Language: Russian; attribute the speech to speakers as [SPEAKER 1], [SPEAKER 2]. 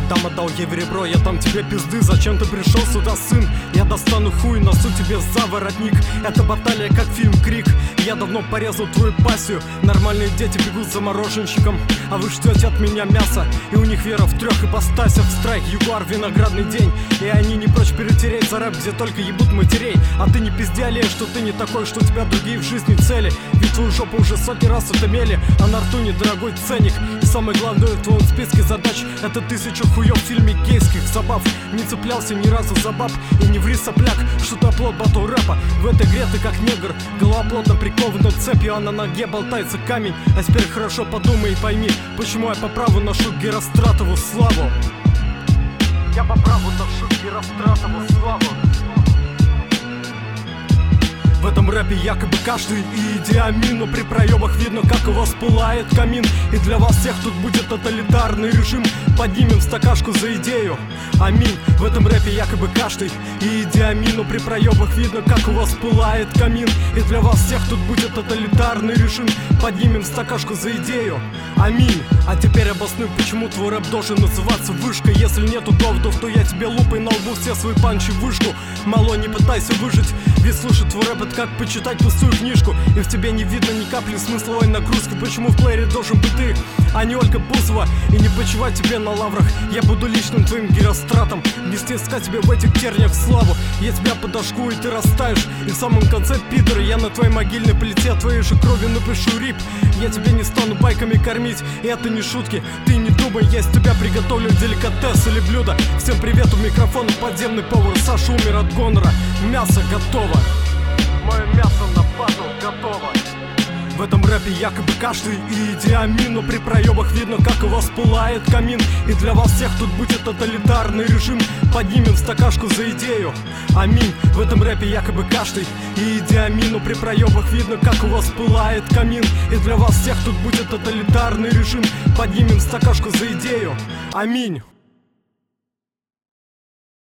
[SPEAKER 1] Там отдал ей в ребро, я там тебе пизды. Зачем ты пришел сюда, сын? Я достану хуй, носу тебе за воротник. Это баталия, как фильм «Крик». Я давно порезал твою пассию. Нормальные дети бегут за мороженщиком, а вы ждете от меня мяса. И у них вера в трех ипостасях: страйк, ягуар, виноградный день. И они не прочь перетереть за рэп, где только ебут матерей. А ты не пизди, аллея, что ты не такой, что у тебя другие в жизни цели. Ведь твою жопу уже сотни раз отымели, а на рту недорогой ценник. И самое главное в твоем списке задач — это 1000 хуёв в фильме гейских забав. Не цеплялся ни разу за баб, и не ври, сопляк, что ты оплот батл рэпа. В этой игре ты как негр, голова плотно прикована цепью, а на ноге болтается камень. А теперь хорошо подумай и пойми, почему я по праву ношу Геростратову славу. Я по праву ношу Геростратову славу. В этом рэпе якобы каждый идиамин, но при проебах видно, как у вас пылает камин. И для вас всех тут будет тоталитарный режим. Поднимем стакашку за идею, аминь. В этом рэпе якобы каждый идиамин, но при проебах видно, как у вас пылает камин. И для вас всех тут будет тоталитарный режим. Поднимем стакашку за идею, аминь. А теперь обоснуй, почему твой рэп должен называться вышка. Если нету доводов, то я тебе лупой на лбу все свои панчи вышку. Мало, не пытайся выжить, ведь слушать твой рэп — это как почитать пустую книжку. И в тебе не видно ни капли смысловой нагрузки. Почему в плеере должен быть ты, а не Ольга Бузова? И не почивать тебе на лаврах. Я буду личным твоим Геростратом, нести искать тебе в этих терниях славу. Я тебя подожгу, и ты растаешь. И в самом конце, пидоры, я на твоей могильной плите твоей же кровью напишу рип. Я тебя не стану байками кормить, и это не шутки. Ты не думай, я из тебя приготовлю деликатес или блюдо. Всем привет, у микрофона подземный повар Саша умер от гонора. Мясо готово. Мое мясо на батл готово. В этом рэпе якобы каждый идиамин, но при проебах видно, как у вас пылает камин. И для вас всех тут будет тоталитарный режим. Поднимем стакашку за идею, аминь. В этом рэпе якобы каждый идиамин, но при проебах видно, как у вас пылает камин. И для вас всех тут будет тоталитарный режим. Поднимем стакашку за идею, аминь.